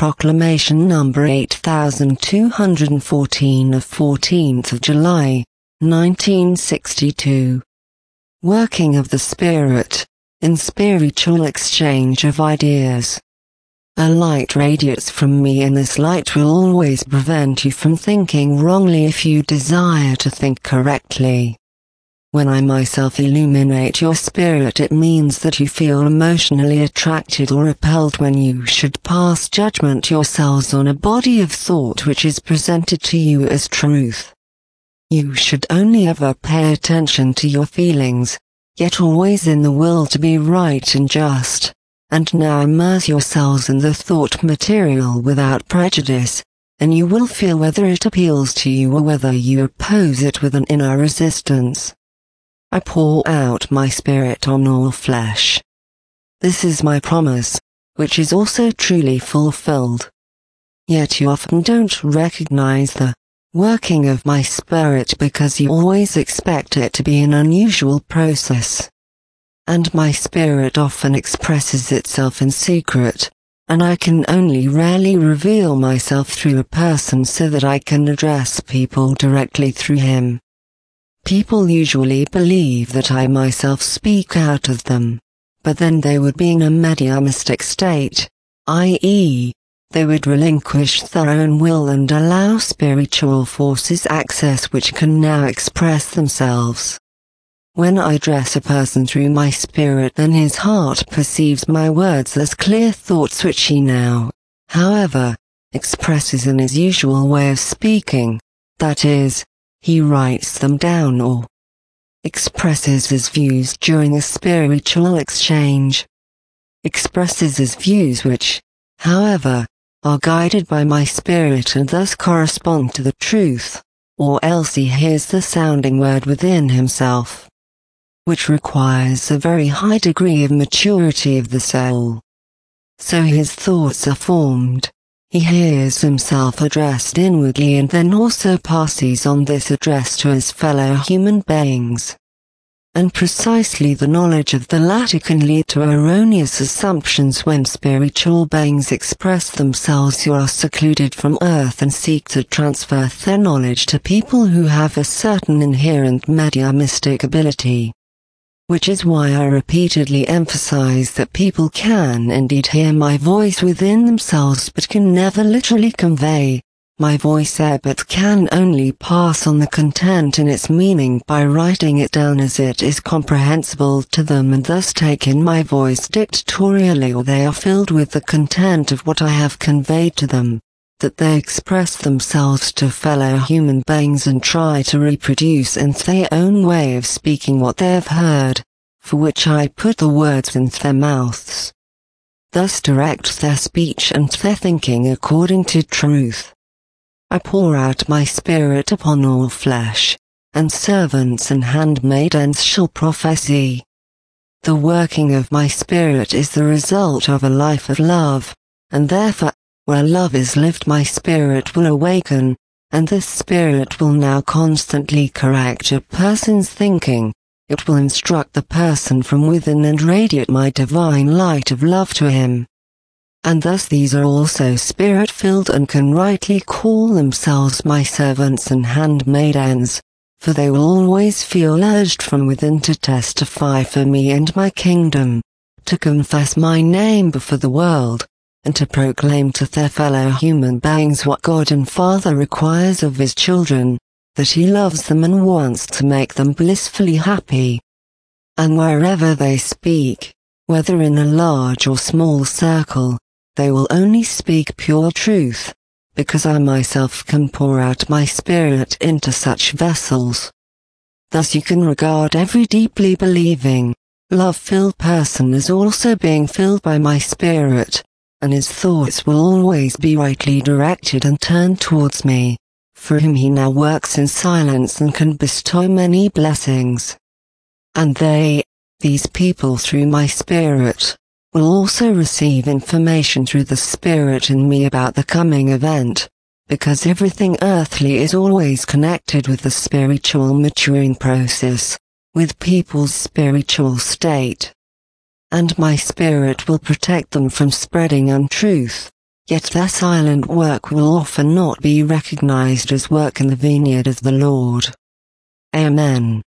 Proclamation number 8214 of 14th of July, 1962. Working of the Spirit, in spiritual exchange of ideas. A light radiates from me, and this light will always prevent you from thinking wrongly if you desire to think correctly. When I myself illuminate your spirit, it means that you feel emotionally attracted or repelled when you should pass judgment yourselves on a body of thought which is presented to you as truth. You should only ever pay attention to your feelings, yet always in the will to be right and just, and now immerse yourselves in the thought material without prejudice, and you will feel whether it appeals to you or whether you oppose it with an inner resistance. I pour out my spirit on all flesh. This is my promise, which is also truly fulfilled. Yet you often don't recognize the working of my spirit because you always expect it to be an unusual process. And my spirit often expresses itself in secret, and I can only rarely reveal myself through a person so that I can address people directly through him. People usually believe that I myself speak out of them, but then they would be in a mediumistic state, i.e., they would relinquish their own will and allow spiritual forces access which can now express themselves. When I address a person through my spirit, then his heart perceives my words as clear thoughts which he now, however, expresses in his usual way of speaking, that is, he writes them down or expresses his views during a spiritual exchange. Expresses his views which, however, are guided by my spirit and thus correspond to the truth, or else he hears the sounding word within himself, which requires a very high degree of maturity of the soul. So his thoughts are formed. He hears himself addressed inwardly and then also passes on this address to his fellow human beings. And precisely the knowledge of the latter can lead to erroneous assumptions when spiritual beings express themselves who are secluded from earth and seek to transfer their knowledge to people who have a certain inherent mediumistic ability. Which is why I repeatedly emphasize that people can indeed hear my voice within themselves but can never literally convey my voice there, but can only pass on the content in its meaning by writing it down as it is comprehensible to them, and thus take in my voice dictatorially, or they are filled with the content of what I have conveyed to them, that they express themselves to fellow human beings and try to reproduce in their own way of speaking what they have heard, for which I put the words in their mouths. Thus direct their speech and their thinking according to truth. I pour out my spirit upon all flesh, and servants and handmaidens shall prophesy. The working of my spirit is the result of a life of love, and therefore, where love is lived, my spirit will awaken, and this spirit will now constantly correct a person's thinking. It will instruct the person from within and radiate my divine light of love to him. And thus these are also spirit-filled and can rightly call themselves my servants and handmaidens, for they will always feel urged from within to testify for me and my kingdom, to confess my name before the world, and to proclaim to their fellow human beings what God and Father requires of his children, that he loves them and wants to make them blissfully happy. And wherever they speak, whether in a large or small circle, they will only speak pure truth, because I myself can pour out my spirit into such vessels. Thus you can regard every deeply believing, love-filled person as also being filled by my spirit, and his thoughts will always be rightly directed and turned towards me, for whom he now works in silence and can bestow many blessings. And these people through my spirit, will also receive information through the spirit in me about the coming event, because everything earthly is always connected with the spiritual maturing process, with people's spiritual state. And my spirit will protect them from spreading untruth, Yet their silent work will often not be recognized as work in the vineyard of the Lord. Amen.